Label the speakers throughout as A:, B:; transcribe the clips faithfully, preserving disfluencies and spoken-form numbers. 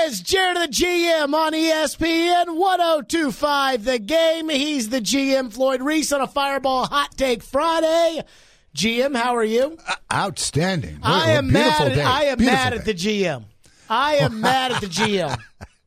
A: is Jared the G M on E S P N one oh two point five The Game. He's the G M, Floyd Reese, on a Fireball Hot Take Friday. G M, how are you?
B: Uh, outstanding. What,
A: I am mad. At,
B: day.
A: I am
B: beautiful
A: mad
B: day.
A: at the G M. I am mad at the G M.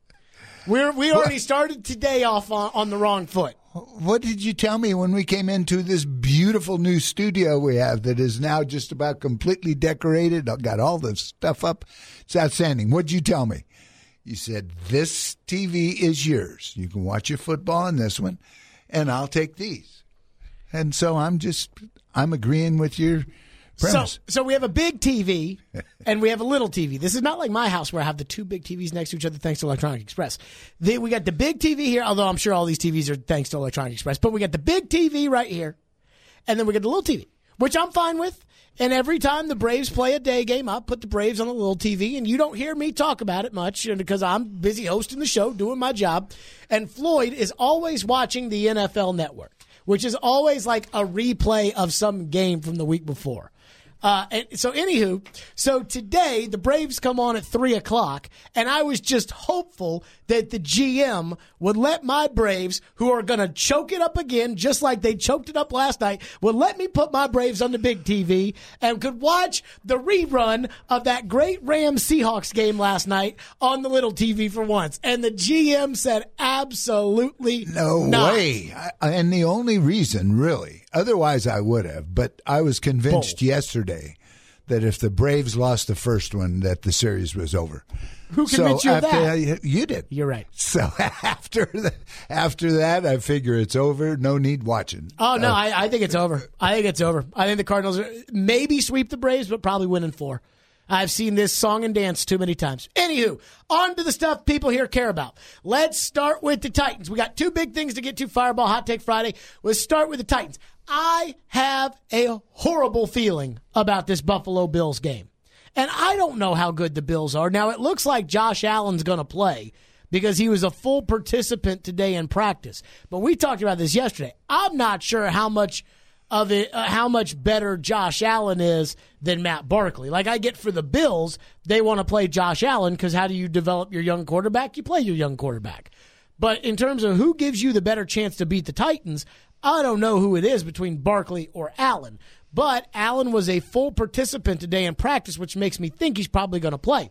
A: We're we already started today off on, on the wrong foot.
B: What did you tell me when we came into this beautiful new studio we have that is now just about completely decorated? I've got all the stuff up. It's outstanding. What did you tell me? You said, this T V is yours. You can watch your football on this one, and I'll take these. And so I'm just, I'm agreeing with your premise.
A: So, so we have a big T V and we have a little T V. This is not like my house where I have the two big T Vs next to each other thanks to Electronic Express. The, we got the big T V here, although I'm sure all these T Vs are thanks to Electronic Express. But we got the big T V right here, and then we got the little T V, which I'm fine with. And every time the Braves play a day game, I'll put the Braves on the little T V, and you don't hear me talk about it much because I'm busy hosting the show, doing my job. And Floyd is always watching the N F L Network, which is always like a replay of some game from the week before. Uh, and so, anywho, so today the Braves come on at three o'clock, and I was just hopeful that the G M would let my Braves, who are going to choke it up again, just like they choked it up last night, would let me put my Braves on the big T V and could watch the rerun of that great Rams-Seahawks game last night on the little T V for once. And the G M said absolutely
B: no
A: not.
B: way. I, and the only reason, really, otherwise I would have, but I was convinced
A: Bull.
B: yesterday that if the Braves lost the first one, that the series was over.
A: Who convinced
B: so
A: you of
B: after,
A: that?
B: You did.
A: You're right.
B: So after the, after that, I figure it's over. No need watching.
A: Oh, no,
B: uh,
A: I, I think it's over. I think it's over. I think the Cardinals are, maybe sweep the Braves, but probably win in four. I've seen this song and dance too many times. Anywho, on to the stuff people here care about. Let's start with the Titans. We got two big things to get to. Fireball Hot Take Friday. Let's start with the Titans. I have a horrible feeling about this Buffalo Bills game. And I don't know how good the Bills are. Now, it looks like Josh Allen's going to play because he was a full participant today in practice. But we talked about this yesterday. I'm not sure how much of it, uh, how much better Josh Allen is than Matt Barkley. Like, I get for the Bills, they want to play Josh Allen because how do you develop your young quarterback? You play your young quarterback. But in terms of who gives you the better chance to beat the Titans, I don't know who it is between Barkley or Allen. But Allen was a full participant today in practice, which makes me think he's probably going to play.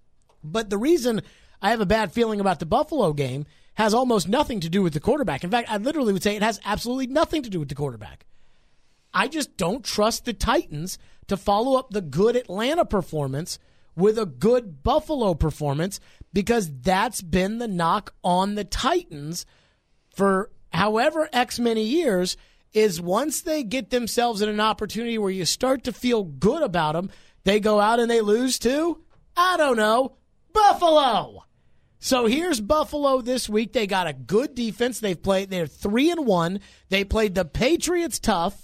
A: But the reason I have a bad feeling about the Buffalo game has almost nothing to do with the quarterback. In fact, I literally would say it has absolutely nothing to do with the quarterback. I just don't trust the Titans to follow up the good Atlanta performance with a good Buffalo performance because that's been the knock on the Titans for however X many years, is once they get themselves in an opportunity where you start to feel good about them, they go out and they lose to, I don't know, Buffalo. So here's Buffalo this week. They got a good defense. They've played, they're three and one. They played the Patriots tough.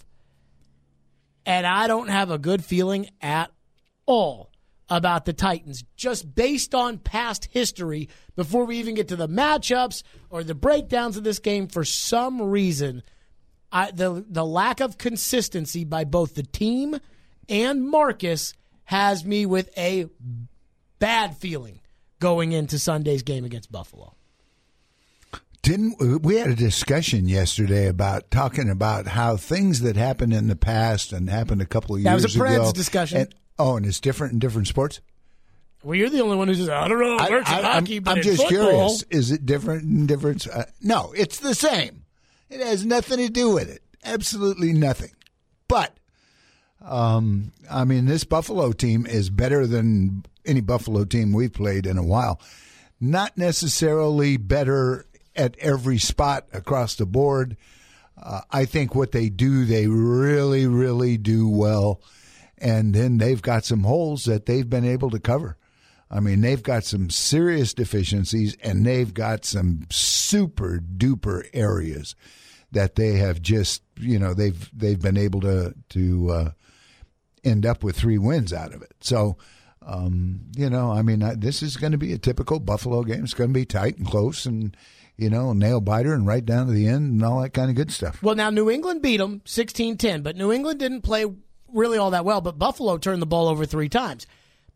A: And I don't have a good feeling at all about the Titans, just based on past history. Before we even get to the matchups or the breakdowns of this game, for some reason, I, the the lack of consistency by both the team and Marcus has me with a bad feeling going into Sunday's game against Buffalo.
B: Didn't we had a discussion yesterday about talking about how things that happened in the past and happened a couple of
A: that
B: years ago.
A: That was a Preds discussion.
B: And, oh, and it's different in different sports?
A: Well, you're the only one who says, I don't know, it works
B: I,
A: in
B: I,
A: hockey,
B: I'm,
A: but
B: I'm
A: in
B: just
A: football.
B: curious. Is it different in different? Uh, no, it's the same. It has nothing to do with it. Absolutely nothing. But, um, I mean, this Buffalo team is better than any Buffalo team we've played in a while. Not necessarily better at every spot across the board. Uh, I think what they do, they really, really do well. And then they've got some holes that they've been able to cover. I mean, they've got some serious deficiencies, and they've got some super duper areas that they have just, you know, they've they've been able to to uh, end up with three wins out of it. So, um, you know, I mean, I, this is going to be a typical Buffalo game. It's going to be tight and close, and you know, nail biter and right down to the end and all that kind of good stuff.
A: Well, now New England beat them sixteen ten, but New England didn't play really all that well, but Buffalo turned the ball over three times.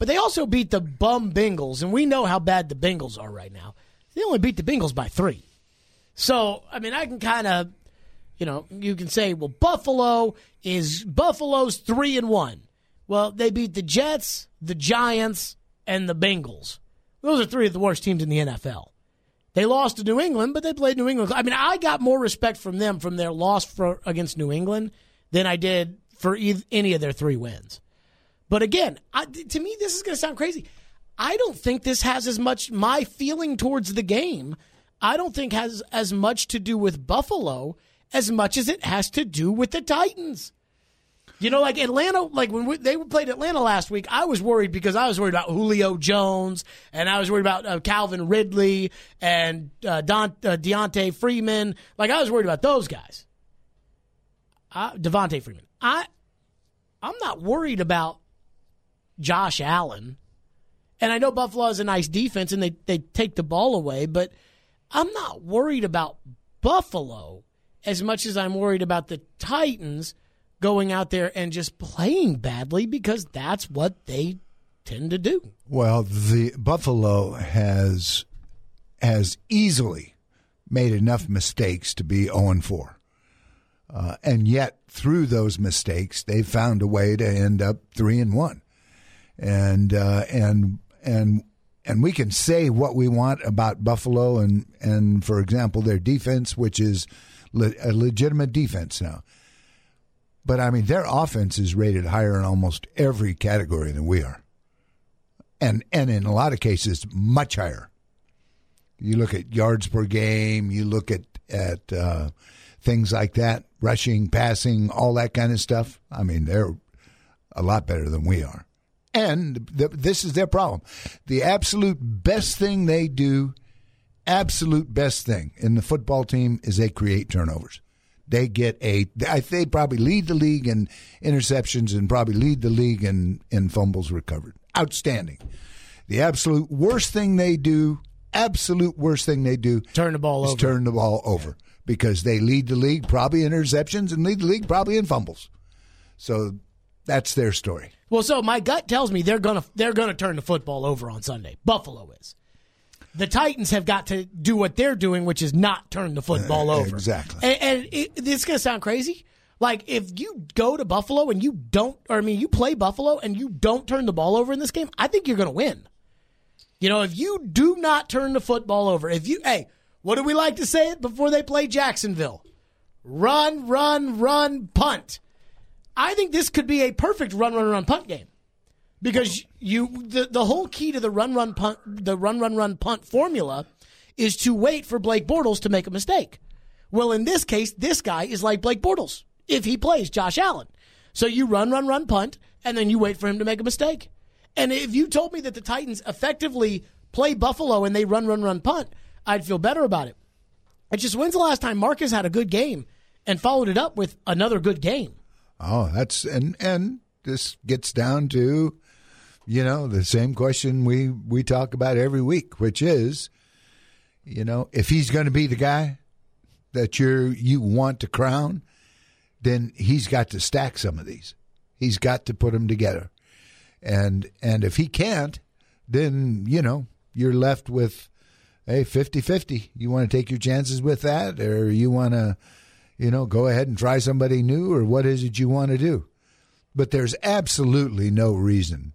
A: But they also beat the bum Bengals, and we know how bad the Bengals are right now. They only beat the Bengals by three. So, I mean, I can kind of, you know, you can say, well, Buffalo is Buffalo's three and one. Well, they beat the Jets, the Giants, and the Bengals. Those are three of the worst teams in the N F L. They lost to New England, but they played New England. I mean, I got more respect from them from their loss for, against New England than I did for e- any of their three wins. But again, I, to me, this is going to sound crazy. I don't think this has as much, my feeling towards the game, I don't think has as much to do with Buffalo as much as it has to do with the Titans. You know, like Atlanta, like when we, they played Atlanta last week, I was worried because I was worried about Julio Jones, and I was worried about uh, Calvin Ridley and uh, Don, uh, Deontay Freeman. Like, I was worried about those guys. Uh, Devontae Freeman. I, I'm not worried about Josh Allen. And I know Buffalo has a nice defense, and they, they take the ball away, but I'm not worried about Buffalo as much as I'm worried about the Titans going out there and just playing badly, because that's what they tend to do.
B: Well, the Buffalo has has easily made enough mistakes to be oh and four. Uh, and yet, through those mistakes, they found a way to end up three and one. And uh, and and and we can say what we want about Buffalo and, and for example, their defense, which is le- a legitimate defense now. But, I mean, their offense is rated higher in almost every category than we are. And and in a lot of cases, much higher. You look at yards per game, you look at, at uh, things like that, rushing, passing, all that kind of stuff. I mean, they're a lot better than we are. And the, this is their problem. The absolute best thing they do, absolute best thing in the football team is they create turnovers. They get a, they probably lead the league in interceptions and probably lead the league in, in fumbles recovered. Outstanding. The absolute worst thing they do, absolute worst thing they do,
A: turn the ball
B: is
A: over.
B: turn the ball over, because they lead the league probably in interceptions and lead the league probably in fumbles. So that's their story.
A: Well, so my gut tells me they're gonna they're gonna turn the football over on Sunday. Buffalo is. The Titans have got to do what they're doing, which is not turn the football
B: uh,
A: over.
B: Exactly.
A: And, and it, it's going to sound crazy. Like, if you go to Buffalo and you don't, or I mean, you play Buffalo and you don't turn the ball over in this game, I think you're going to win. You know, if you do not turn the football over, if you, hey, what do we like to say it before they play Jacksonville? Run, run, run, punt. I think this could be a perfect run, run, run, punt game. Because you, the, the whole key to the run, run, punt, the run, run, run, punt formula is to wait for Blake Bortles to make a mistake. Well, in this case, this guy is like Blake Bortles if he plays Josh Allen. So you run, run, run, punt, and then you wait for him to make a mistake. And if you told me that the Titans effectively play Buffalo and they run, run, run, punt, I'd feel better about it. It's just, when's the last time Marcus had a good game and followed it up with another good game?
B: Oh, that's and and this gets down to, you know, the same question we, we talk about every week, which is, you know, if he's going to be the guy that you're you want to crown, then he's got to stack some of these. He's got to put them together. And and if he can't, then, you know, you're left with, hey, fifty-fifty. You want to take your chances with that, or you want to, you know, go ahead and try somebody new, or what is it you want to do? But there's absolutely no reason.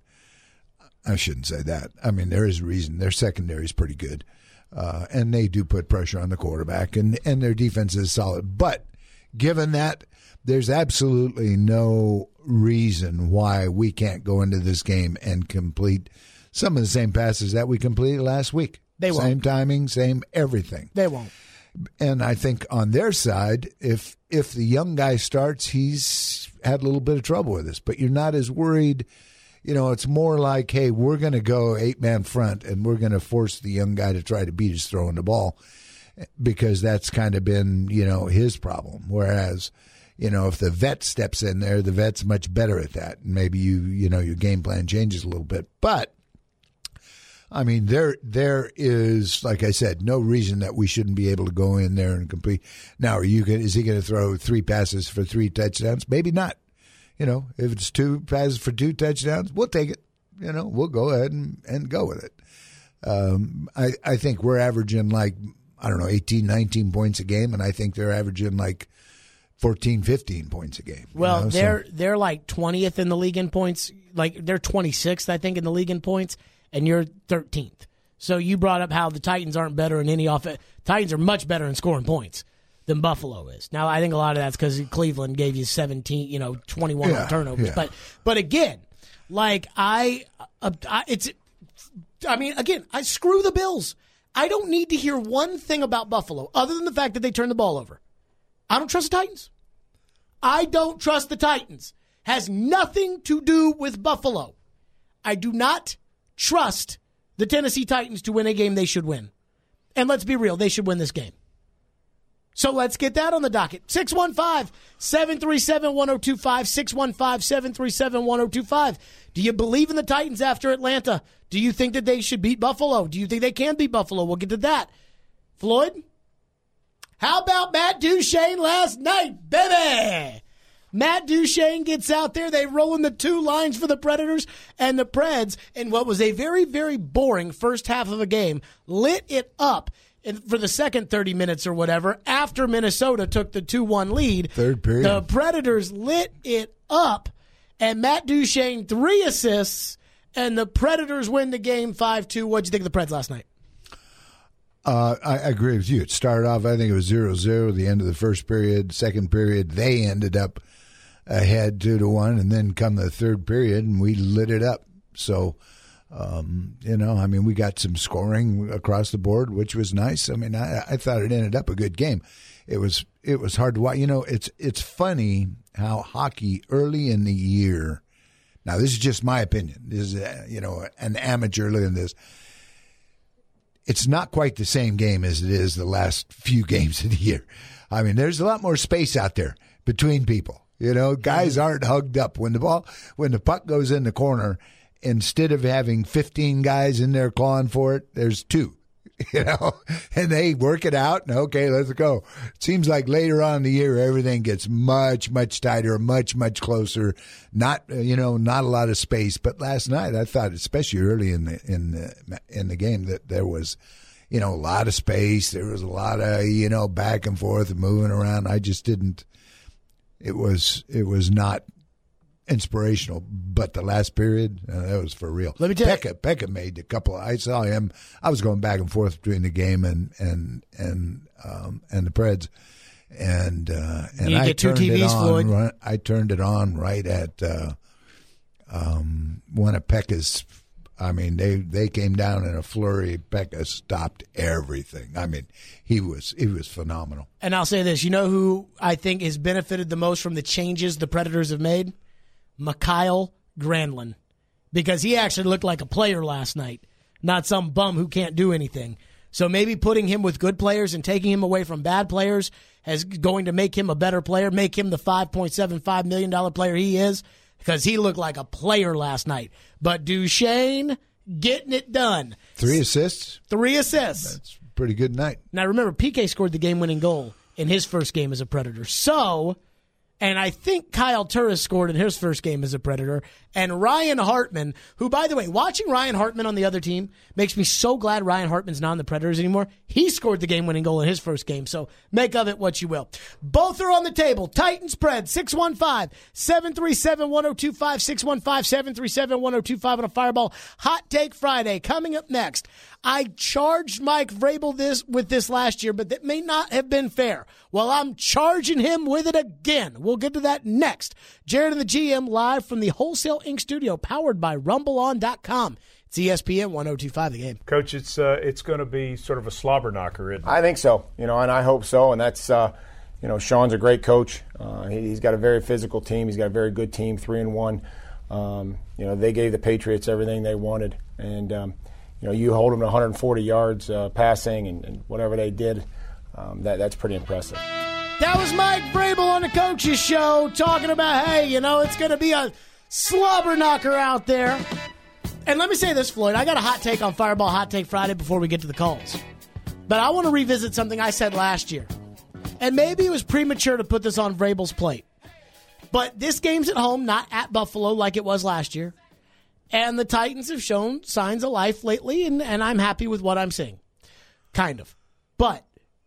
B: I shouldn't say that. I mean, there is a reason. Their secondary is pretty good, uh, and they do put pressure on the quarterback, and, and their defense is solid. But given that, there's absolutely no reason why we can't go into this game and complete some of the same passes that we completed last week.
A: They won't.
B: Same timing, same everything.
A: They won't.
B: And I think on their side, if if the young guy starts, he's had a little bit of trouble with this. But you're not as worried. You know, it's more like, hey, we're going to go eight-man front, and we're going to force the young guy to try to beat us throwing the ball, because that's kind of been, you know, his problem. Whereas, you know, if the vet steps in there, the vet's much better at that. And maybe, you you know, your game plan changes a little bit. But, I mean, there there is, like I said, no reason that we shouldn't be able to go in there and complete. Now, are you gonna, is he going to throw three passes for three touchdowns? Maybe not. You know, if it's two passes for two touchdowns, we'll take it. you know, we'll go ahead and, and go with it. Um, I, I think we're averaging like, I don't know, eighteen, nineteen points a game, and I think they're averaging like fourteen, fifteen points a game.
A: Well,
B: you know?
A: they're
B: so,
A: they're like twentieth in the league in points. Like they're twenty-sixth, I think, in the league in points, and you're thirteenth. So you brought up how the Titans aren't better in any offense. Titans are much better in scoring points than Buffalo is. Now, I think a lot of that's because Cleveland gave you seventeen, you know, twenty-one
B: yeah,
A: on turnovers.
B: Yeah.
A: But but again, like I, uh, I, it's, I mean, again, I screw the Bills. I don't need to hear one thing about Buffalo other than the fact that they turned the ball over. I don't trust the Titans. I don't trust the Titans. Has nothing to do with Buffalo. I do not trust the Tennessee Titans to win a game they should win. And let's be real, they should win this game. So let's get that on the docket. six one five, seven three seven, one oh two five, six one five, seven three seven, one oh two five. Do you believe in the Titans after Atlanta? Do you think that they should beat Buffalo? Do you think they can beat Buffalo? We'll get to that. Floyd? How about Matt Duchene last night, baby? Matt Duchene gets out there. They roll in the two lines for the Predators and the Preds in what was a very, very boring first half of a game. Lit it up in, for the second thirty minutes or whatever after Minnesota took the two one lead.
B: Third period.
A: The Predators lit it up, and Matt Duchene, three assists, and the Predators win the game five two. What'd you think of the Preds last night?
B: Uh, I, I agree with you. It started off, I think it was zero zero, the end of the first period. Second period, they ended up ahead two to one, and then come the third period, and we lit it up. So, um, you know, I mean, we got some scoring across the board, which was nice. I mean, I, I thought it ended up a good game. It was it was hard to watch. You know, it's it's funny how hockey early in the year. Now, this is just my opinion. This is uh, you know an amateur looking at this. It's not quite the same game as it is the last few games of the year. I mean, there's a lot more space out there between people. You know, guys aren't hugged up. When the ball, when the puck goes in the corner, instead of having fifteen guys in there clawing for it, there's two, you know, and they work it out and okay, let's go. It seems like later on in the year, everything gets much, much tighter, much, much closer. Not, you know, not a lot of space. But last night, I thought, especially early in the, in the, in the game, that there was, you know, a lot of space. There was a lot of, you know, back and forth and moving around. I just didn't. It was it was not inspirational, but the last period, uh, that was for real.
A: Let me tell
B: Pekka, Pekka made a couple. Of, I saw him. I was going back and forth between the game and and and um, and the Preds, and uh, and
A: you
B: I
A: get two
B: turned
A: T Vs,
B: it on.
A: Floyd.
B: Right, I turned it on right at uh, um, one of Pekka's. I mean, they, they came down in a flurry. Pekka stopped everything. I mean, he was he was phenomenal.
A: And I'll say this. You know who I think has benefited the most from the changes the Predators have made? Mikael Granlund. Because he actually looked like a player last night, not some bum who can't do anything. So maybe putting him with good players and taking him away from bad players is going to make him a better player, make him the five point seven five million dollars player he is. Because he looked like a player last night. But Duchene getting it done.
B: Three assists?
A: Three assists.
B: That's a pretty good night.
A: Now, remember, P K scored the game-winning goal in his first game as a Predator. So, and I think Kyle Turris scored in his first game as a Predator. And Ryan Hartman, who, by the way, watching Ryan Hartman on the other team makes me so glad Ryan Hartman's not in the Predators anymore. He scored the game-winning goal in his first game, so make of it what you will. Both are on the table. Titans Preds, six one five, seven three seven, one oh two five, six one five, seven three seven, one oh two five on a Fireball Hot Take Friday. Coming up next, I charged Mike Vrabel this with this last year, but that may not have been fair. Well, I'm charging him with it again. We'll get to that next. Jared and the G M live from the Wholesale Incorporated studio, powered by rumble on dot com. It's E S P N one oh two five The Game.
C: Coach, it's uh, it's going to be sort of a slobber knocker, isn't it?
D: I think so, you know, and I hope so. And that's, uh, you know, Sean's a great coach. Uh, he, he's got a very physical team. He's got a very good team, three and one. Um, you know, they gave the Patriots everything they wanted, and um, you know, you hold them to one hundred forty yards uh, passing, and, and whatever they did, um, that that's pretty impressive.
A: That was Mike Vrabel on the Coaches Show talking about, hey, you know, it's going to be a slobber knocker out there. And let me say this, Floyd. I got a hot take on Fireball Hot Take Friday before we get to the calls. But I want to revisit something I said last year. And maybe it was premature to put this on Vrabel's plate. But this game's at home, not at Buffalo like it was last year. And the Titans have shown signs of life lately, and, and I'm happy with what I'm seeing. Kind of. But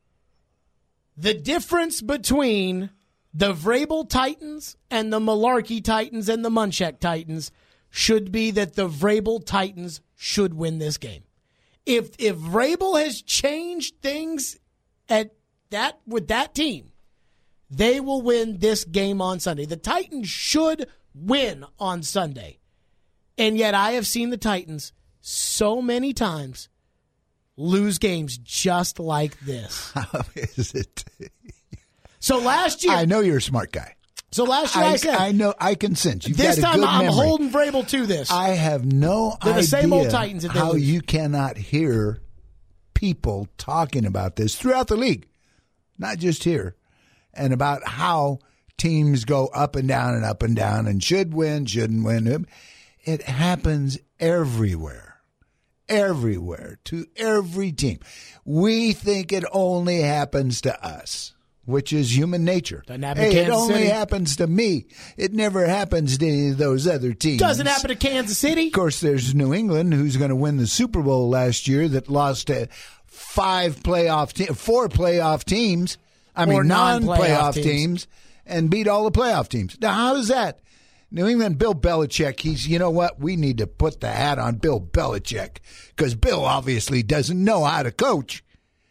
A: the difference between the Vrabel Titans and the Malarkey Titans and the Munchak Titans should be that the Vrabel Titans should win this game. If if Vrabel has changed things at that with that team, they will win this game on Sunday. The Titans should win on Sunday. And yet I have seen the Titans so many times lose games just like this.
B: How is it?
A: So last year,
B: I know you're a smart guy.
A: So last year I,
B: I
A: said,
B: I know, I can sense you've
A: this
B: got a
A: time
B: good
A: I'm
B: memory.
A: holding Vrabel to this.
B: I have no
A: They're
B: idea
A: the same old Titans if they
B: how
A: lose.
B: you cannot hear people talking about this throughout the league, not just here, and about how teams go up and down and up and down and should win, shouldn't win. It happens everywhere, everywhere, to every team. We think it only happens to us, which is human nature.
A: Doesn't happen to
B: hey, it
A: Kansas
B: only
A: City.
B: happens to me. It never happens to any of those other teams.
A: Doesn't happen to Kansas City.
B: Of course, there's New England, who's going to win the Super Bowl last year, that lost to five playoff, te- four playoff teams. I
A: Or
B: mean,
A: non-playoff
B: non-playoff
A: teams.
B: teams, and beat all the playoff teams. Now, how is that? New England, Bill Belichick, he's, you know what? We need to put the hat on Bill Belichick because Bill obviously doesn't know how to coach.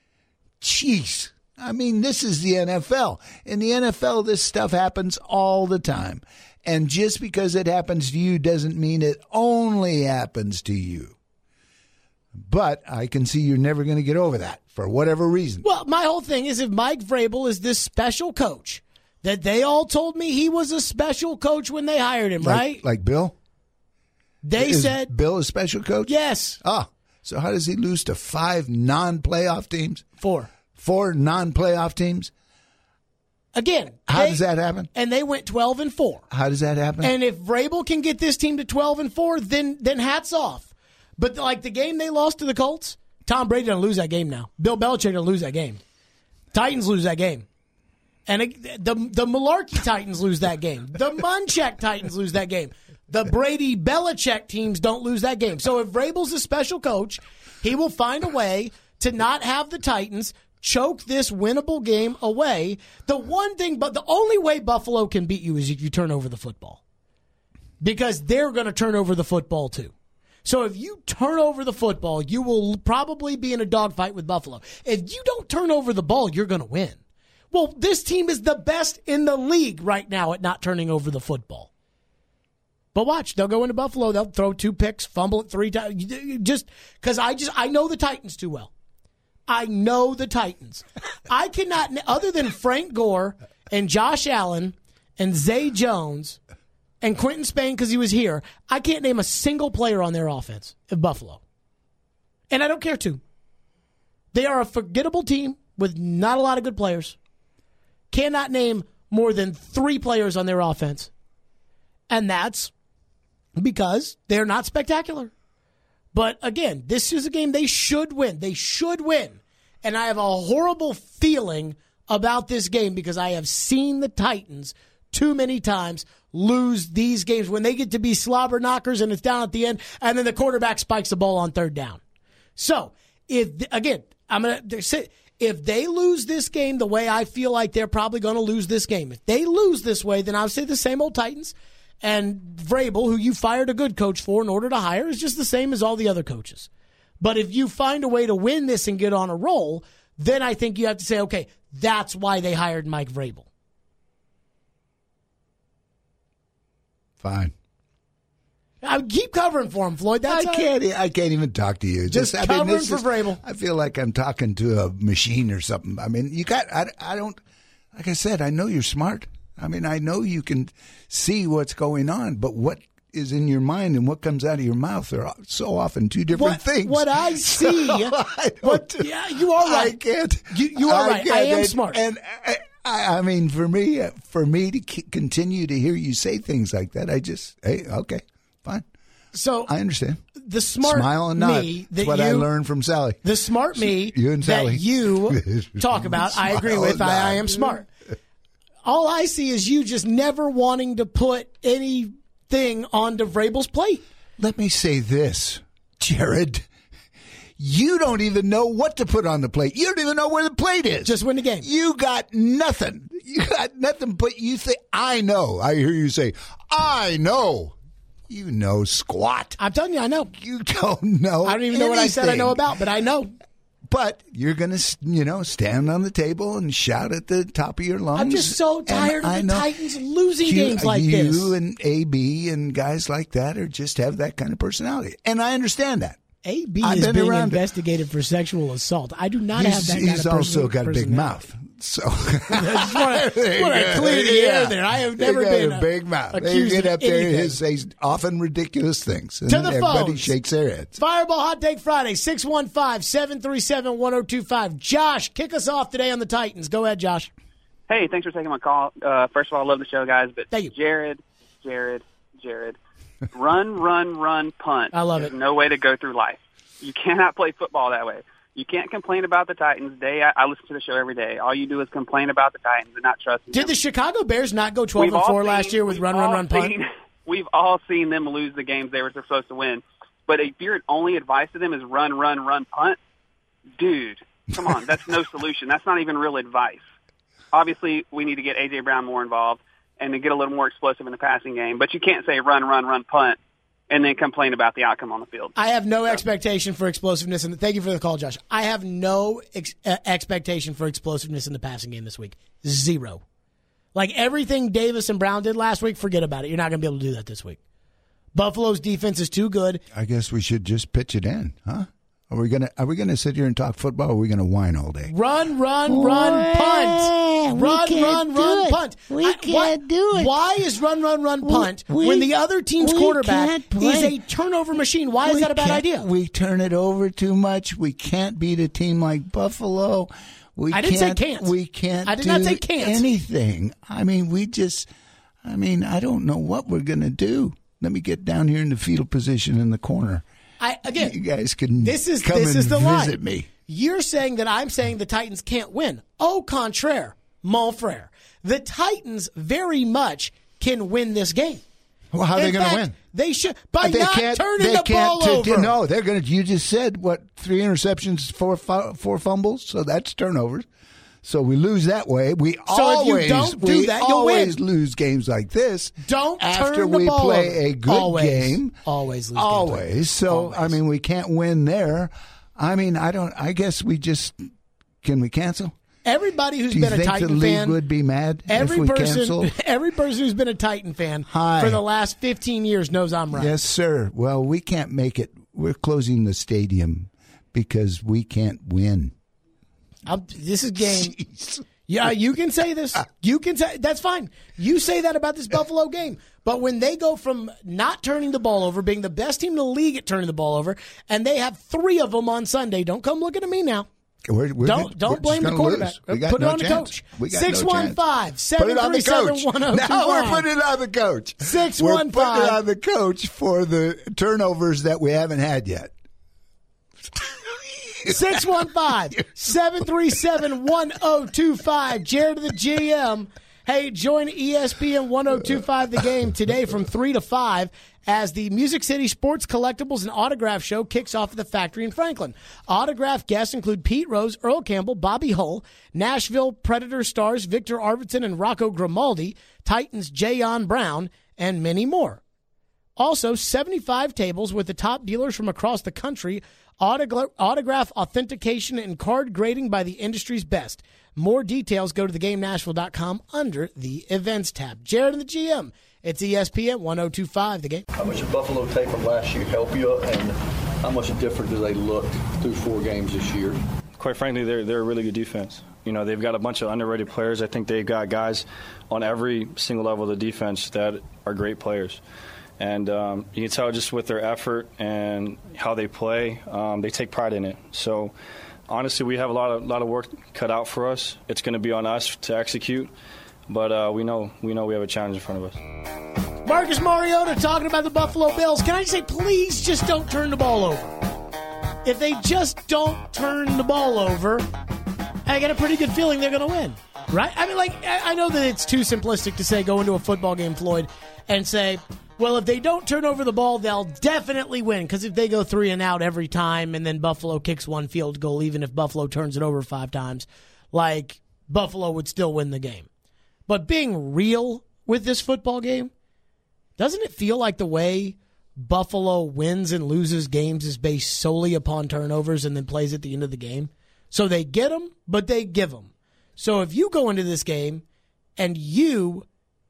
B: Jeez. I mean, this is the N F L. In the N F L, this stuff happens all the time. And just because it happens to you doesn't mean it only happens to you. But I can see you're never going to get over that for whatever reason.
A: Well, my whole thing is if Mike Vrabel is this special coach that they all told me he was a special coach when they hired him,
B: Like,
A: right?
B: like Bill?
A: They
B: Is
A: said,
B: Bill a special coach?
A: yes,
B: Oh, so how does he lose to five non-playoff teams?
A: four.
B: Four non-playoff teams?
A: Again,
B: How
A: they-
B: does that happen?
A: And they went twelve and four.
B: How does that happen?
A: And if Vrabel can get this team to twelve and four, then then hats off. But like the game they lost to the Colts, Tom Brady doesn't lose that game now. Bill Belichick doesn't lose that game. Titans lose that game. And it, the the Malarkey Titans lose that game. The Munchak Titans lose that game. The Brady Belichick teams don't lose that game. So if Vrabel's a special coach, he will find a way to not have the Titans choke this winnable game away. The one thing, but the only way Buffalo can beat you is if you turn over the football. Because they're going to turn over the football too. So if you turn over the football, you will probably be in a dogfight with Buffalo. If you don't turn over the ball, you're going to win. Well, this team is the best in the league right now at not turning over the football. But watch, they'll go into Buffalo, they'll throw two picks, fumble it three times. Just because I just I know the Titans too well. I know the Titans. I cannot, other than Frank Gore and Josh Allen and Zay Jones and Quentin Spain because he was here, I can't name a single player on their offense in Buffalo. And I don't care to. They are a forgettable team with not a lot of good players. Cannot name more than three players on their offense. And that's because they're not spectacular. But again, this is a game they should win. They should win. And I have a horrible feeling about this game because I have seen the Titans too many times lose these games when they get to be slobber knockers and it's down at the end and then the quarterback spikes the ball on third down. So, if again, I'm going to say if they lose this game the way I feel like they're probably going to lose this game, if they lose this way, then I'll say the same old Titans. And Vrabel, who you fired a good coach for in order to hire, is just the same as all the other coaches. But if you find a way to win this and get on a roll, then I think you have to say, okay, that's why they hired Mike Vrabel.
B: Fine.
A: I keep covering for him, Floyd. That's
B: I
A: how-
B: can't. I can't even talk to you.
A: Just
B: I mean,
A: covering
B: this
A: for
B: is-
A: Vrabel.
B: I feel like I'm talking to a machine or something. I mean, you got. I, I don't. Like I said, I know you're smart. I mean, I know you can see what's going on, but what is in your mind and what comes out of your mouth are so often two different
A: What,
B: things.
A: what I see,
B: I don't-
A: what, yeah, you are right.
B: I can't.
A: You, you are right.
B: can't.
A: I am
B: and,
A: smart.
B: And I, I, I mean, for me, for me to c- continue to hear you say things like that, I just, hey, okay, fine.
A: So
B: I understand.
A: the smart
B: Smile and nod.
A: me
B: That's
A: that
B: what
A: you,
B: I learned from Sally.
A: the smart me
B: You and Sally.
A: that you talk about, I agree
B: Smile
A: with.
B: and
A: I, I
B: nod.
A: am smart. All I see is you just never wanting to put anything onto Vrabel's plate.
B: Let me say this, Jared. You don't even know what to put on the plate. You don't even know where the plate is.
A: Just win the game.
B: You got nothing. You got nothing, but you think, I know. I hear you say, I know. You know squat.
A: I'm telling you, I know.
B: You don't know
A: I don't even know what I said I know about, but I know.
B: But you're going to, you know, stand on the table and shout at the top of your lungs.
A: I'm just so tired of the
B: know,
A: Titans losing
B: you,
A: games like
B: you
A: this.
B: You and A B and guys like that are just have that kind of personality. And I understand that.
A: A B
B: I've
A: is
B: been
A: being
B: around it.
A: investigated for sexual assault. I do not
B: He's,
A: have that kind
B: he's
A: of
B: also
A: person-
B: got a big
A: personality.
B: mouth. So
A: I just want to clear the air there. I have never
B: got
A: been
B: a big mouth. They
A: accused
B: get
A: of
B: up there
A: anything.
B: and say often ridiculous things. And
A: To the
B: everybody
A: phones.
B: shakes their heads.
A: Fireball Hot Take Friday, six one five, seven three seven, one oh two five. Josh, kick us off today on the Titans. Go ahead, Josh.
E: Hey, thanks for taking my call. Uh, first of all, I love the show, guys. But
A: Thank you.
E: Jared, Jared, Jared, run, run, run, punt.
A: I love
E: There's
A: it.
E: no way to go through life. You cannot play football that way. You can't complain about the Titans. Day I, I listen to the show every day. All you do is complain about the Titans and not trust them.
A: Did the Chicago Bears not go twelve
E: We've
A: and
E: all
A: four
E: seen-
A: last year with
E: we've
A: run, run,
E: all
A: run, punt?
E: seen- We've all seen them lose the games they were supposed to win. But if your only advice to them is run, run, run, punt, dude, come on, that's no solution. That's not even real advice. Obviously, we need to get A J. Brown more involved and to get a little more explosive in the passing game. But you can't say run, run, run, punt, and then complain about the outcome on the field.
A: I have no expectation for explosiveness. And thank you for the call, Josh. I have no ex- uh, expectation for explosiveness in the passing game this week. Zero. Like everything Davis and Brown did last week, forget about it. You're not going to be able to do that this week. Buffalo's defense is too good.
B: I guess we should just pitch it in, huh? Are we gonna Are we gonna sit here and talk football? Or are we gonna whine all day?
A: Run, run, run, punt.
F: we
A: Run,
F: can't
A: run,
F: do
A: run,
F: it.
A: punt.
F: We
A: I-
F: can't
A: why,
F: do it.
A: Why is run, run, run, punt
F: we-
A: when the other team's
F: we
A: quarterback
F: can't
A: is
F: play.
A: a turnover machine? Why is
B: We
A: that a bad
B: can't-
A: idea?
B: We turn it over too much. We can't beat a team like Buffalo. We
A: I didn't say
B: can't,
A: can't.
B: We can't
A: I did
B: do
A: not say can't.
B: anything. I mean, we just, I mean, I don't know what we're going to do. Let me get down here in the fetal position in the corner.
A: I again,
B: You guys can
A: This is
B: come
A: this
B: and
A: is the
B: visit
A: line.
B: me.
A: You're saying that I'm saying the Titans can't win. Au contraire, mon frere. The Titans very much can win this game.
B: Well, how are they
A: In
B: going to
A: fact,
B: win?
A: They should by
B: They
A: not
B: can't.
A: turning
B: They
A: the
B: can't.
A: ball
B: to-
A: over.
B: to- no, they're going to. You just said what? Three interceptions, four fu- four fumbles. So that's turnovers. So we lose that way. We
A: So if you
B: always
A: don't do
B: we
A: that, you'll
B: always
A: win.
B: lose games like this.
A: Don't
B: after
A: turn the
B: we
A: ball
B: play
A: over.
B: a good
A: Always.
B: game.
A: Always lose games like
B: Always.
A: this.
B: So
A: Always.
B: I mean, we can't win there. I mean, I don't. I guess we just can we cancel?
A: Everybody who's
B: Do you
A: been a
B: think
A: Titan
B: the league
A: fan
B: would be mad
A: Every
B: if we
A: person,
B: cancel?
A: every person who's been a Titan fan
B: Hi.
A: for the last fifteen years knows I'm right.
B: Yes, sir. Well, we can't make it. We're closing the stadium because we can't win.
A: I'm, this is game. Yeah, you can say this. You can say that's fine. You say that about this Buffalo game. But when they go from not turning the ball over, being the best team in the league at turning the ball over, and they have three of them on Sunday, don't come looking at me now.
B: We're, we're
A: Don't
B: we're
A: don't
B: just
A: blame the
B: gonna
A: quarterback.
B: lose. We got
A: Put it
B: no
A: on the
B: chance.
A: coach.
B: We got no
A: six one five,
B: chance. Put
A: seven
B: it on
A: three
B: the
A: seven,
B: coach.
A: one oh two five.
B: Now we're putting it on the coach.
A: Six
B: We're
A: one
B: putting it
A: five.
B: on the coach for the turnovers that we haven't had yet.
A: six one five, seven three seven, one oh two five. Jared the G M. Hey, join E S P N one oh two five The Game today from three to five as the Music City Sports Collectibles and Autograph Show kicks off at the Factory in Franklin. Autograph guests include Pete Rose, Earl Campbell, Bobby Hull, Nashville Predator stars Victor Arvidsson and Rocco Grimaldi, Titans Jayon Brown, and many more. Also, seventy-five tables with the top dealers from across the country, autogra- autograph authentication and card grading by the industry's best. More details, go to the game nashville dot com under the Events tab. Jared and the G M, it's E S P N one oh two five The Game.
G: How much did Buffalo take from last year help you, and how much different do they look through four games this year?
H: Quite frankly, they're they're a really good defense. You know, they've got a bunch of underrated players. I think they've got guys on every single level of the defense that are great players. And um, you can tell just with their effort and how they play, um, they take pride in it. So, honestly, we have a lot of lot of work cut out for us. It's going to be on us to execute, but uh, we know we know we have a challenge in front of us.
A: Marcus Mariota talking about the Buffalo Bills. Can I say, please just don't turn the ball over? If they just don't turn the ball over, I got a pretty good feeling they're going to win, right? I mean, like, I I know that it's too simplistic to say go into a football game, Floyd, and say, Well, if they don't turn over the ball, they'll definitely win. Because if they go three and out every time and then Buffalo kicks one field goal, even if Buffalo turns it over five times, like Buffalo would still win the game. But being real with this football game, doesn't it feel like the way Buffalo wins and loses games is based solely upon turnovers and then plays at the end of the game? So they get them, but they give them. So if you go into this game and you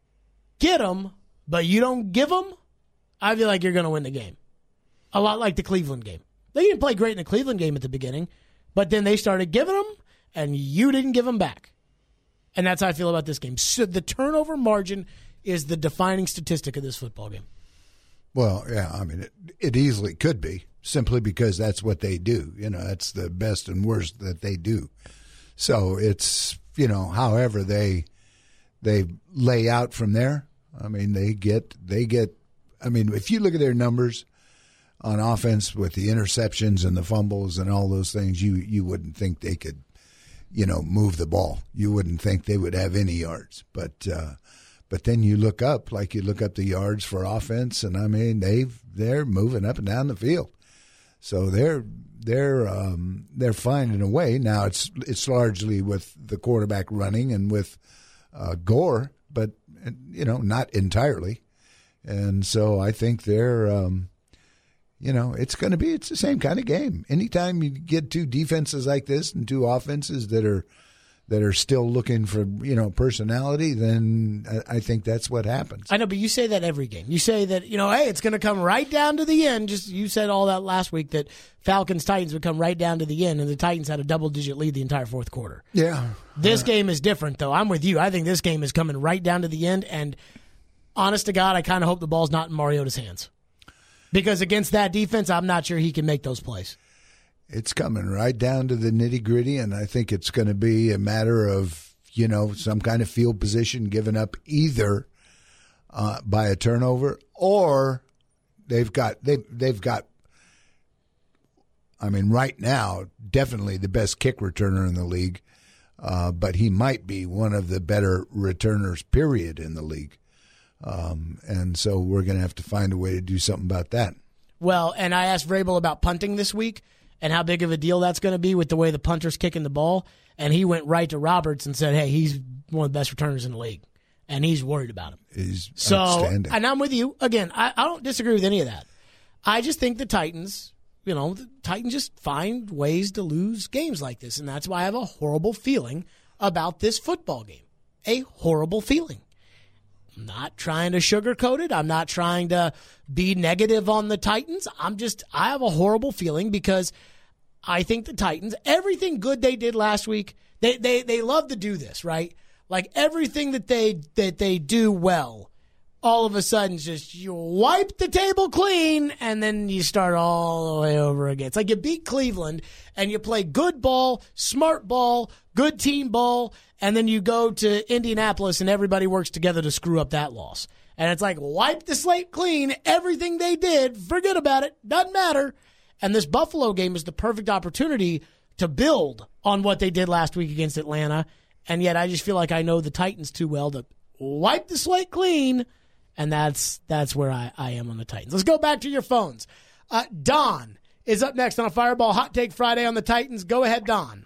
A: get them, but you don't give them, I feel like you're going to win the game. A lot like the Cleveland game. They didn't play great in the Cleveland game at the beginning, but then they started giving them, and you didn't give them back. And that's how I feel about this game. So the turnover margin is the defining statistic of this football game.
B: Well, yeah, I mean, it, it easily could be, simply because that's what they do. You know, that's the best and worst that they do. So it's, you know, however they they lay out from there. I mean, they get, they get, I mean, if you look at their numbers on offense with the interceptions and the fumbles and all those things, you, you wouldn't think they could, you know, move the ball. You wouldn't think they would have any yards. But, uh, but then you look up, like you look up the yards for offense, and I mean, they've, they're moving up and down the field. So they're, they're, um, they're finding a way. Now it's, it's largely with the quarterback running and with, uh, Gore, but, you know, not entirely. And so I think they're, um, you know, it's going to be, it's the same kind of game. Anytime you get two defenses like this and two offenses that are, that are still looking for, you know, personality, then I think that's what happens.
A: I know, but you say that every game. You say that, you know, hey, it's going to come right down to the end. Just you said all that last week that Falcons-Titans would come right down to the end, and the Titans had a double-digit lead the entire fourth quarter.
B: Yeah.
A: This uh, game is different, though. I'm with you. I think this game is coming right down to the end, and honest to God, I kind of hope the ball's not in Mariota's hands. Because against that defense, I'm not sure he can make those plays.
B: It's coming right down to the nitty-gritty, and I think it's going to be a matter of, you know, some kind of field position given up either uh, by a turnover, or they've got they they've got. I mean, right now, definitely the best kick returner in the league, uh, but he might be one of the better returners, period, in the league. Um, and so we're going to have to find a way to do something about that.
A: Well, and I asked Vrabel about punting this week and how big of a deal that's going to be with the way the punter's kicking the ball. And he went right to Roberts and said, hey, he's one of the best returners in the league. And he's worried about him.
B: He's
A: so,
B: outstanding.
A: And I'm with you. Again, I, I don't disagree with any of that. I just think the Titans, you know, the Titans just find ways to lose games like this. And that's why I have a horrible feeling about this football game. A horrible feeling. I'm not trying to sugarcoat it. I'm not trying to be negative on the Titans. I'm just, I have a horrible feeling because I think the Titans, everything good they did last week, they they they love to do this, right? Like everything that they that they do well, all of a sudden just you wipe the table clean and then you start all the way over again. It's like you beat Cleveland and you play good ball, smart ball, good team ball, and then you go to Indianapolis and everybody works together to screw up that loss. And it's like, wipe the slate clean, everything they did, forget about it, doesn't matter. And this Buffalo game is the perfect opportunity to build on what they did last week against Atlanta. And yet I just feel like I know the Titans too well to wipe the slate clean, and that's that's where I, I am on the Titans. Let's go back to your phones. Uh, Don is up next on a Fireball Hot Take Friday on the Titans. Go ahead, Don.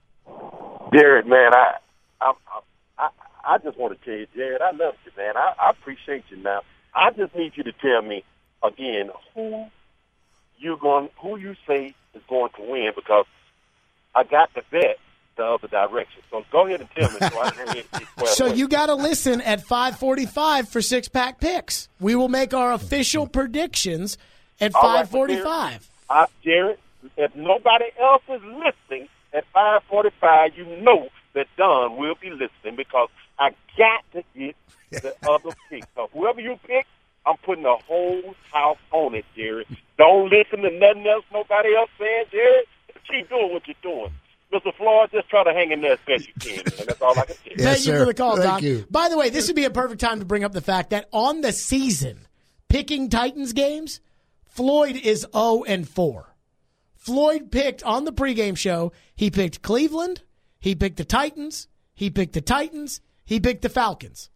F: Jared, man, I I, I I just want to tell you, Jared, I love you, man. I, I appreciate you now. I just need you to tell me again who you going, who you say is going to win, because I got to bet the other direction. So go ahead and tell me. So, I can get
A: so you got to listen at five forty-five for Six Pack Picks. We will make our official predictions at five forty-five.
F: Right, Jared, if nobody else is listening at five forty-five, you know that Don will be listening, because I got to get the other pick. So whoever you pick, I'm putting the whole house on it, Jared. Don't listen to nothing else nobody else saying, Jared. Keep doing what you're doing. Mister Floyd, just try to hang in there as best you can, man. That's all I can say.
A: Yes, Thank
B: sir.
A: you for the call,
B: Thank
A: Don.
B: You.
A: By the way, this would be a perfect time to bring up the fact that on the season, picking Titans games, Floyd is oh and four. Floyd picked on the pregame show, he picked Cleveland, he picked the Titans, he picked the Titans, he picked the Falcons.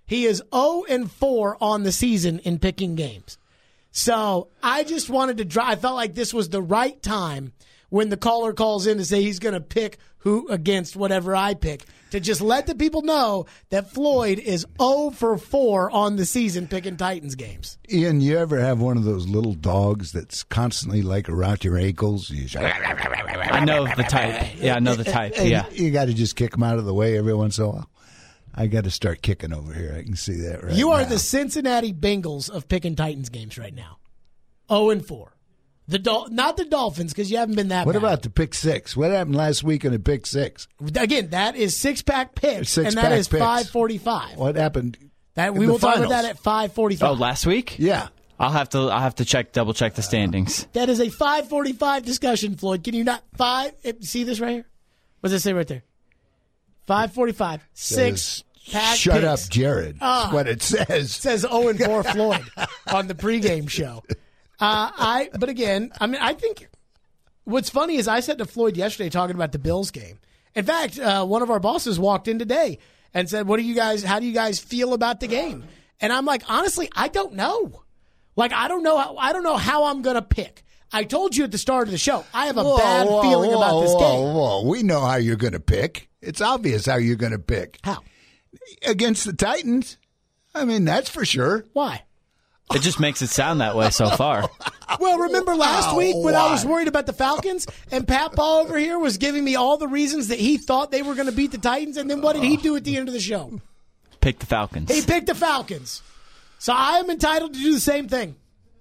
A: He is oh and four on the season in picking games. So I just wanted to draw. I felt like this was the right time when the caller calls in to say he's going to pick who against whatever I pick, to just let the people know that Floyd is oh for four on the season picking Titans games.
B: Ian, you ever have one of those little dogs that's constantly like around your ankles? You just,
I: I know the type. Yeah, I know the type.
B: and
I: Yeah.
B: You got to just kick them out of the way every once in a while. I got to start kicking over here. I can see that right
A: You are
B: now.
A: the Cincinnati Bengals of picking Titans games right now. oh and four. The Dol- Not the Dolphins, because you haven't been that
B: What
A: bad.
B: about the pick six? What happened last week in the pick six?
A: Again, that is six-pack picks,
B: Six
A: and that
B: pack
A: is
B: picks.
A: five forty-five.
B: What happened?
A: That
B: in
A: we
B: the
A: will talk about
B: finals?
A: that at five forty-five.
I: Oh, last week?
B: Yeah.
I: I'll have to. I'll have to check, double check the standings.
A: That is a five forty-five discussion, Floyd. Can you not five? See this right here? What does it say right there? five forty-five. Six pack.
B: Shut
A: picks.
B: up, Jared.
A: Ah.
B: That's what it says.
A: It says oh and four Floyd on the pregame show. Uh, I. But again, I mean, I think what's funny is I said to Floyd yesterday talking about the Bills game. In fact, uh, one of our bosses walked in today and said, "What do you guys? How do you guys feel about the game?" And I'm like, honestly, I don't know. Like, I don't know. How, I don't know how I'm going to pick. I told you at the start of the show, I have a
B: Whoa,
A: bad
B: whoa,
A: feeling
B: whoa,
A: about this
B: whoa,
A: game.
B: Whoa. We know how you're going to pick. It's obvious how you're going to pick.
A: How?
B: Against the Titans. I mean, that's for sure.
A: Why?
I: It just makes it sound that way so far.
A: Well, remember last
B: Oh,
A: week when I was
B: why?
A: worried about the Falcons and Pat Paul over here was giving me all the reasons that he thought they were going to beat the Titans, and then what did he do at the end of the show?
I: Pick the Falcons.
A: He picked the Falcons. So I am entitled to do the same thing.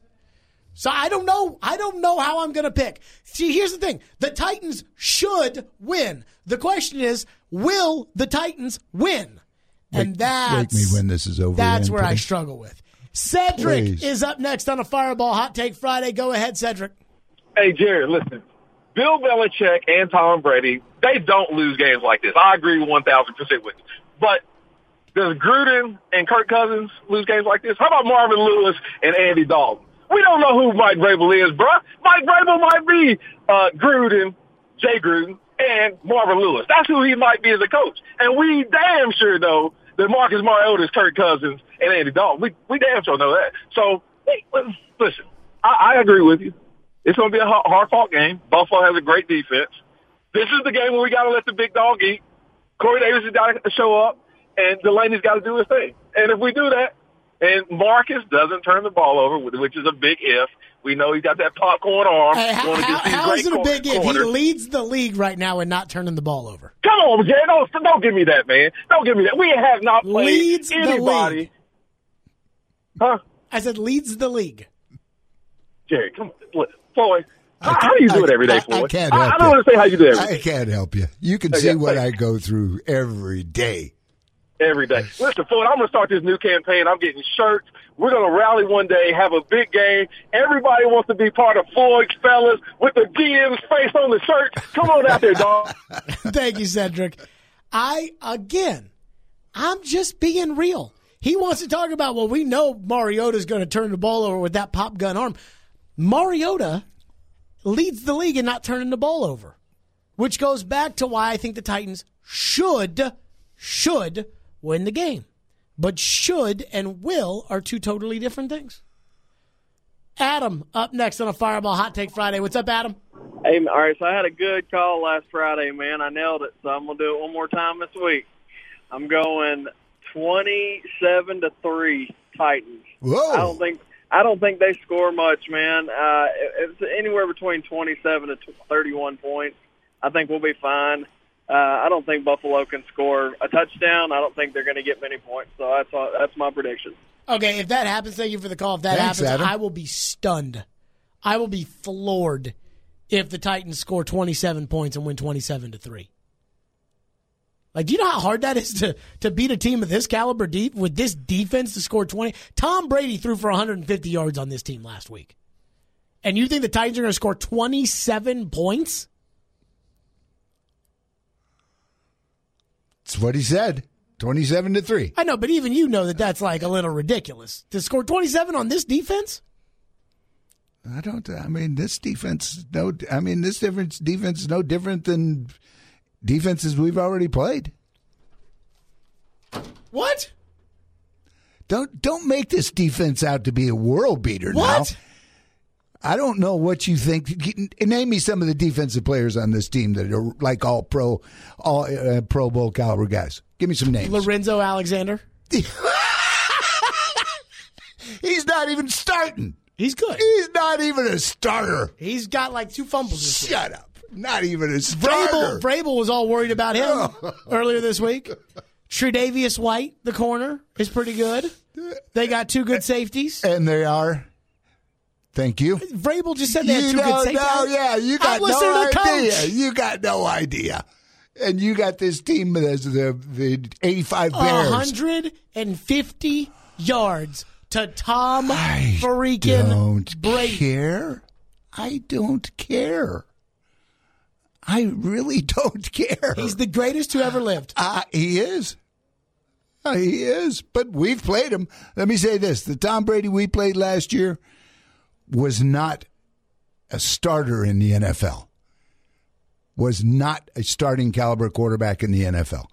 A: So I don't know. I don't know how I'm going to pick. See, here's the thing. The Titans should win. The question is, will the Titans win? And
B: Wake-
A: that's
B: wake me when this is over,
A: That's
B: Ian,
A: where I
B: please.
A: struggle with. Cedric
B: Please.
A: is up next on a Fireball Hot Take Friday. Go ahead, Cedric.
F: Hey, Jared, listen. Bill Belichick and Tom Brady, they don't lose games like this. I agree one thousand percent with you. But does Gruden and Kirk Cousins lose games like this? How about Marvin Lewis and Andy Dalton? We don't know who Mike Vrabel is, bruh. Mike Vrabel might be uh, Gruden, Jay Gruden, and Marvin Lewis. That's who he might be as a coach. And we damn sure know that Marcus Mariota is Kirk Cousins and Andy Dalton. We we damn sure know that. So, hey, listen, I, I agree with you. It's going to be a hard-fought game. Buffalo has a great defense. This is the game where we got to let the big dog eat. Corey Davis has got to show up, and Delaney's got to do his thing. And if we do that, and Marcus doesn't turn the ball over, which is a big if, we know he's got that popcorn arm.
A: Hey, how
F: going
A: how,
F: against these
A: how
F: great
A: is it a
F: cor-
A: big if? He
F: corners.
A: leads the league right now in not turning the ball over.
F: Come on, Jay. Don't, don't give me that, man. Don't give me that. We have not played
A: Leads the
F: anybody.
A: league.
F: Huh?
A: I said leads the league.
F: Jerry, come on. Listen, Floyd, how, how do you do it every day,
B: I,
F: Floyd?
B: I can't
F: I,
B: help
F: I don't
B: you.
F: understand how you do it every
B: I
F: day.
B: can't help you. You can
F: Okay,
B: see what
F: thank
B: I go through every day.
F: Every day. Listen, Floyd, I'm going to start this new campaign. I'm getting shirts. We're going to rally one day, have a big game. Everybody wants to be part of Floyd's Fellas with the G M's face on the shirt. Come on out there, dog.
A: Thank you, Cedric. I, again, I'm just being real. He wants to talk about, well, we know Mariota's going to turn the ball over with that pop gun arm. Mariota leads the league in not turning the ball over, which goes back to why I think the Titans should, should win the game. But should and will are two totally different things. Adam, up next on a Fireball Hot Take Friday. What's up, Adam?
J: Hey, all right, so I had a good call last Friday, man. I nailed it, so I'm going to do it one more time this week. I'm going twenty-seven to three Titans.
B: Whoa.
J: I don't think I don't think they score much, man. Uh, it's anywhere between twenty-seven to thirty-one points. I think we'll be fine. Uh, I don't think Buffalo can score a touchdown. I don't think they're going to get many points. So that's all, that's my prediction.
A: Okay, if that happens, thank you for the call. If that
B: Thanks,
A: happens,
B: Adam.
A: I will be stunned. I will be floored if the Titans score twenty-seven points and win twenty-seven to three. Like, do you know how hard that is to, to beat a team of this caliber deep with this defense to score twenty? Tom Brady threw for one hundred fifty yards on this team last week. And you think the Titans are going to score twenty-seven points?
B: That's what he said. twenty-seven to three.
A: I know, but even you know that that's like a little ridiculous. To score twenty-seven on this defense?
B: I don't. I mean, this defense. No. I mean, this difference defense is no different than defenses we've already played.
A: What?
B: Don't don't make this defense out to be a world beater
A: What?
B: now. I don't know what you think. Name me some of the defensive players on this team that are like all pro, all uh, Pro Bowl caliber guys. Give me some names.
A: Lorenzo Alexander.
B: He's not even starting.
A: He's good.
B: He's not even a starter.
A: He's got like two fumbles this week.
B: Shut up. Not even a starter.
A: Vrabel, Vrabel was all worried about him earlier this week. Tre'Davious White, the corner, is pretty good. They got two good safeties.
B: And they are. Thank you.
A: Vrabel just said they had
B: you
A: two
B: know,
A: good safeties.
B: No, yeah, you got
A: I'm listening
B: no
A: to the
B: idea.
A: coach.
B: You got no idea. And you got this team that has the, the eighty-five Bears.
A: one hundred fifty yards to Tom
B: I
A: freaking
B: don't
A: Brady.
B: care. I don't care. I really don't care.
A: He's the greatest who ever lived.
B: Uh, he is. Uh, he is. But we've played him. Let me say this. The Tom Brady we played last year was not a starter in the N F L. Was not a starting caliber quarterback in the N F L.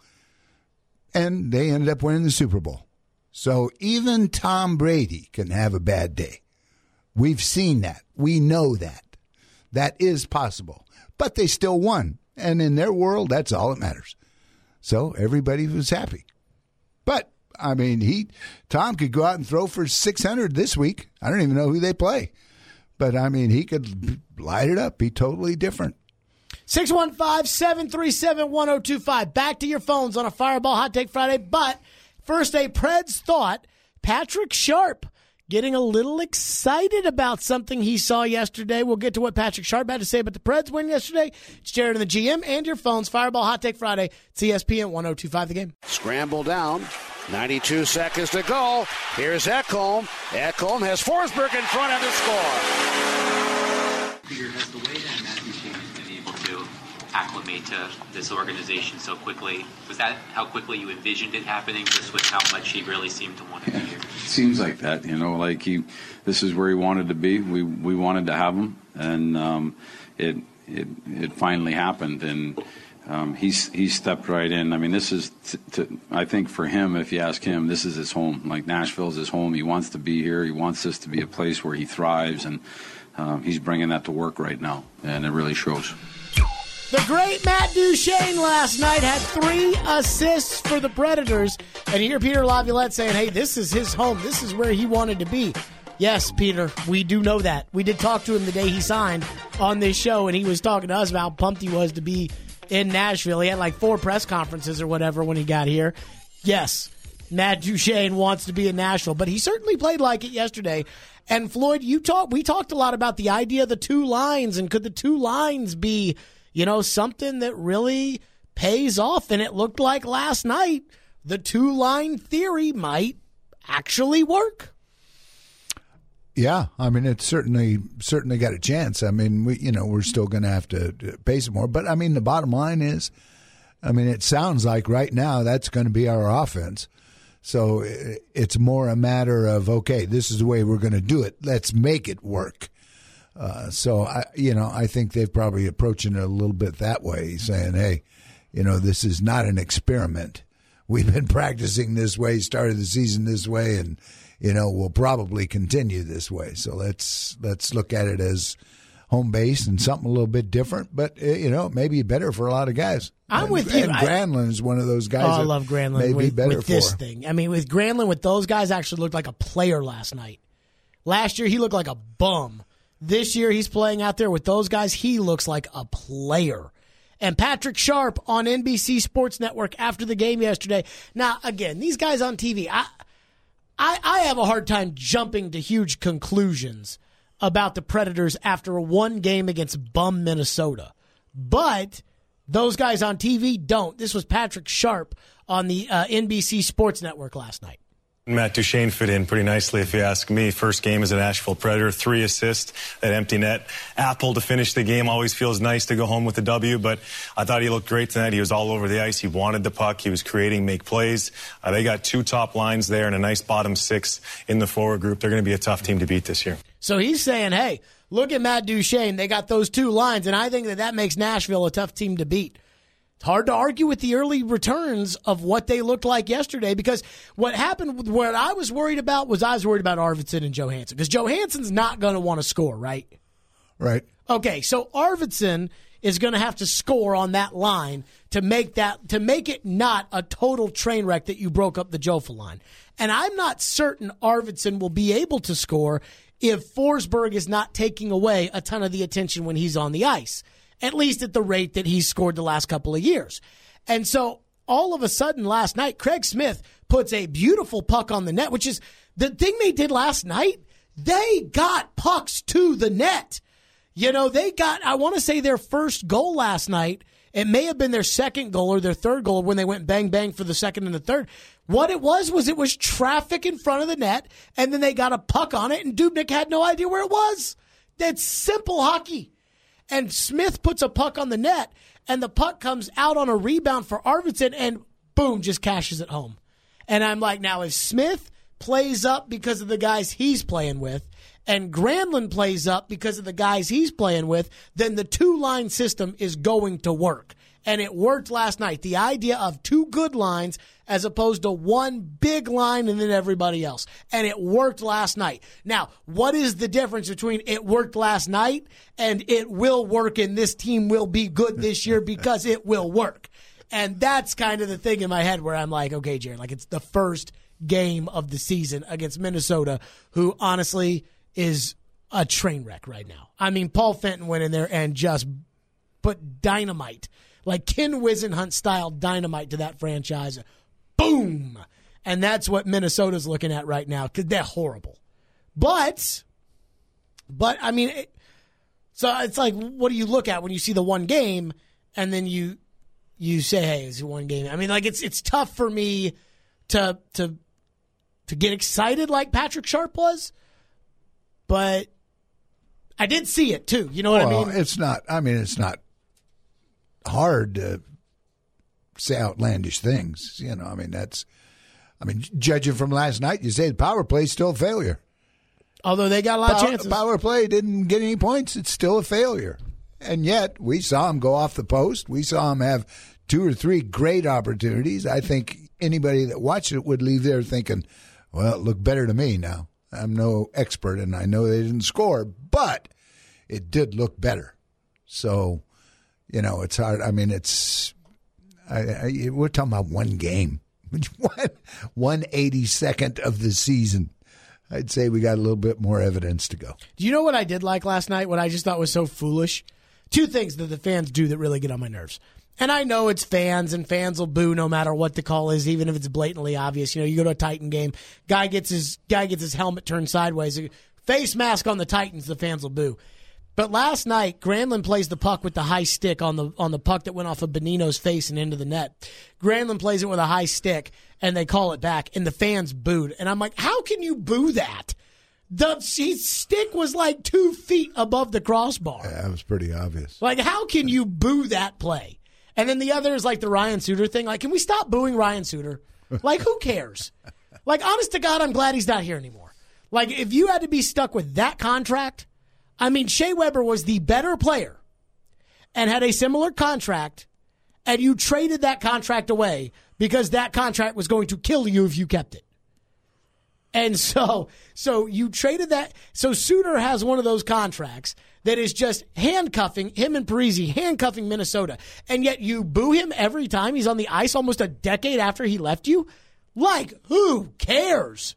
B: And they ended up winning the Super Bowl. So even Tom Brady can have a bad day. We've seen that. We know that. That is possible. But they still won. And in their world, that's all that matters. So everybody was happy. But, I mean, he Tom could go out and throw for six hundred this week. I don't even know who they play. But, I mean, he could light it up, be totally different.
A: six one five, seven three seven, one oh two five. Back to your phones on a Fireball Hot Take Friday. But first, a Preds thought. Patrick Sharp getting a little excited about something he saw yesterday. We'll get to what Patrick Sharp had to say about the Preds win yesterday. It's Jared and the G M and your phones. Fireball Hot Take Friday. It's E S P N one oh two five The Game.
K: Scramble down. ninety-two seconds to go. Here's Ekholm. Ekholm has Forsberg in front of the score.
L: Peter, has the way that Matthew King has been able to acclimate to this organization so quickly, was that how quickly you envisioned it happening, just with how much he really seemed to want to
M: yeah,
L: be here?
M: Seems like that, you know, like he, this is where he wanted to be. We we wanted to have him, and um, it it it finally happened, and um, he's he stepped right in. I mean, this is, t- t- I think for him, if you ask him, this is his home. Like Nashville's his home. He wants to be here. He wants this to be a place where he thrives, and um, he's bringing that to work right now, and it really shows.
A: The great Matt Duchene last night had three assists for the Predators. And you hear Peter Laviolette saying, hey, this is his home. This is where he wanted to be. Yes, Peter, we do know that. We did talk to him the day he signed on this show, and he was talking to us about how pumped he was to be in Nashville. He had like four press conferences or whatever when he got here. Yes, Matt Duchene wants to be in Nashville, but he certainly played like it yesterday. And Floyd, you talk, we talked a lot about the idea of the two lines, and could the two lines be, you know, something that really pays off. And it looked like last night the two-line theory might actually work.
B: Yeah, I mean, it's certainly certainly got a chance. I mean, we you know, we're still going to have to pay some more. But, I mean, the bottom line is, I mean, it sounds like right now that's going to be our offense. So it's more a matter of, okay, this is the way we're going to do it. Let's make it work. Uh, so, I, you know, I think they're probably approaching it a little bit that way, saying, hey, you know, this is not an experiment. We've been practicing this way, started the season this way, and, you know, we'll probably continue this way. So let's let's look at it as home base and something a little bit different, but, uh, you know, maybe better for a lot of guys.
A: I'm
B: and,
A: with you.
B: And Granlund is one of those guys.
A: Oh, I love Granlund
B: Maybe
A: with,
B: better
A: with
B: for.
A: this thing. I mean, with Granlund, with those guys, actually looked like a player last night. Last year, he looked like a bum. This year, he's playing out there with those guys. He looks like a player. And Patrick Sharp on N B C Sports Network after the game yesterday. Now, again, these guys on T V, I, I, I have a hard time jumping to huge conclusions about the Predators after one game against bum Minnesota. But those guys on T V don't. This was Patrick Sharp on the uh, N B C Sports Network last night.
N: Matt Duchene fit in pretty nicely, if you ask me. First game as a Nashville Predator, three assists, that empty net. Apple to finish the game. Always feels nice to go home with the W, but I thought he looked great tonight. He was all over the ice. He wanted the puck. He was creating, make plays. Uh, they got two top lines there and a nice bottom six in the forward group. They're going to be a tough team to beat this year.
A: So he's saying, hey, look at Matt Duchene. They got those two lines, and I think that that makes Nashville a tough team to beat. It's hard to argue with the early returns of what they looked like yesterday, because what happened, what I was worried about was I was worried about Arvidsson and Johansson, because Johansson's not going to want to score, right?
B: Right.
A: Okay, so Arvidsson is going to have to score on that line to make that to make it not a total train wreck that you broke up the Jofa line. And I'm not certain Arvidsson will be able to score if Forsberg is not taking away a ton of the attention when he's on the ice, at least at the rate that he's scored the last couple of years. And so all of a sudden last night, Craig Smith puts a beautiful puck on the net, which is the thing they did last night. They got pucks to the net. You know, they got, I want to say their first goal last night. It may have been their second goal or their third goal when they went bang, bang for the second and the third. What it was, was it was traffic in front of the net, and then they got a puck on it, and Dubnyk had no idea where it was. That's simple hockey. And Smith puts a puck on the net, and the puck comes out on a rebound for Arvidsson, and boom, just cashes it home. And I'm like, now if Smith plays up because of the guys he's playing with, and Granlund plays up because of the guys he's playing with, then the two-line system is going to work. And it worked last night. The idea of two good lines as opposed to one big line and then everybody else. And it worked last night. Now, what is the difference between it worked last night and it will work and this team will be good this year because it will work? And that's kind of the thing in my head where I'm like, okay, Jared, like it's the first game of the season against Minnesota, who honestly is a train wreck right now. I mean, Paul Fenton went in there and just put dynamite, like Ken Wisenhunt style dynamite to that franchise. Boom! And that's what Minnesota's looking at right now, because they're horrible. But, but I mean, it, so it's like, what do you look at when you see the one game and then you you say, hey, it's one game? I mean, like it's it's tough for me to to to get excited like Patrick Sharp was. But I did see it, too. You know what
B: well,
A: I mean?
B: It's not, I mean, it's not hard to say outlandish things. You know, I mean, that's, I mean, judging from last night, you say the power play is still a failure.
A: Although they got a lot
B: power,
A: of chances.
B: Power play didn't get any points. It's still a failure. And yet, we saw him go off the post. We saw him have two or three great opportunities. I think anybody that watched it would leave there thinking, well, it looked better to me now. I'm no expert, and I know they didn't score, but it did look better. So, you know, it's hard. I mean, it's I, I, we're talking about one game, one one eighty-second of the season. I'd say we got a little bit more evidence to go.
A: Do you know what I did like last night? What I just thought was so foolish? Two things that the fans do that really get on my nerves. And I know it's fans, and fans will boo no matter what the call is, even if it's blatantly obvious. You know, you go to a Titan game, guy gets his guy gets his helmet turned sideways, face mask on the Titans, the fans will boo. But last night, Granlund plays the puck with the high stick on the on the puck that went off of Benino's face and into the net. Granlund plays it with a high stick, and they call it back, and the fans booed. And I'm like, how can you boo that? The his stick was like two feet above the crossbar.
B: Yeah, that was pretty obvious.
A: Like, how can you boo that play? And then the other is like the Ryan Suter thing. Like, can we stop booing Ryan Suter? Like, who cares? Like, honest to God, I'm glad he's not here anymore. Like, if you had to be stuck with that contract, I mean, Shea Weber was the better player and had a similar contract, and you traded that contract away because that contract was going to kill you if you kept it. And so, so you traded that. So Suter has one of those contracts that is just handcuffing him and Parise, handcuffing Minnesota. And yet you boo him every time he's on the ice almost a decade after he left you. Like, who cares?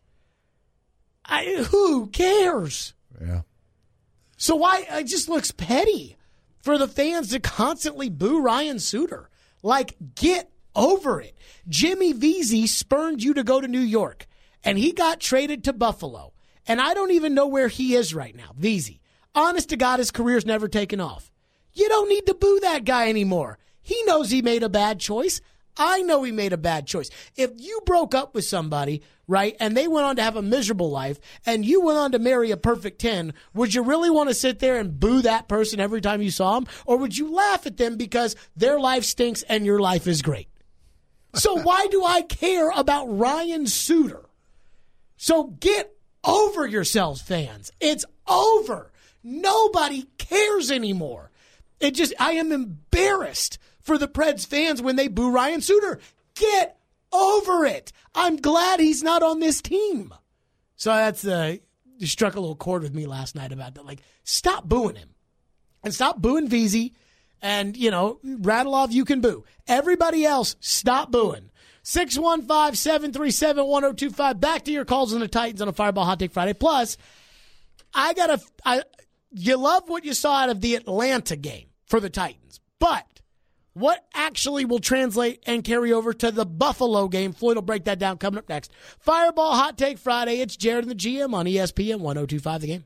A: I, who cares?
B: Yeah.
A: So why, it just looks petty for the fans to constantly boo Ryan Suter. Like, get over it. Jimmy Vesey spurned you to go to New York, and he got traded to Buffalo. And I don't even know where he is right now, Vesey. Honest to God, his career's never taken off. You don't need to boo that guy anymore. He knows he made a bad choice. I know he made a bad choice. If you broke up with somebody, right, and they went on to have a miserable life, and you went on to marry a perfect ten, would you really want to sit there and boo that person every time you saw them? Or would you laugh at them because their life stinks and your life is great? So why do I care about Ryan Suter? So get over yourselves, fans. It's over. Nobody cares anymore. It just, I am embarrassed for the Preds fans when they boo Ryan Suter. Get over it. I'm glad he's not on this team. So that's uh, you struck a little chord with me last night about that. Like, stop booing him. And stop booing Veazey. And, you know, rattle off you can boo. Everybody else, stop booing. six one five, seven three seven, one oh two five. Back to your calls on the Titans on a Fireball Hot Take Friday. Plus, I got to, you love what you saw out of the Atlanta game for the Titans. But what actually will translate and carry over to the Buffalo game? Floyd will break that down coming up next. Fireball Hot Take Friday. It's Jared and the G M on E S P N one oh two five The Game.